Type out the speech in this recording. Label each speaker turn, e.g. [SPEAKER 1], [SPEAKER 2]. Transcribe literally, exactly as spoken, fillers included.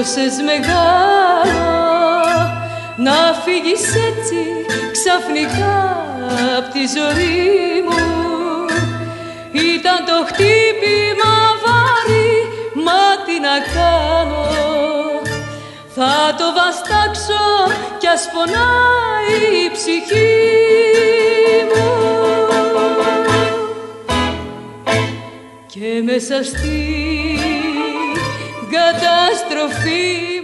[SPEAKER 1] δώσες μεγάλο να φύγεις έτσι ξαφνικά απ' τη ζωή μου. Ήταν το χτύπημα βάρη, μα τι να κάνω, θα το βαστάξω κι ας πονάει η ψυχή μου. Και μέσα στην καταστροφή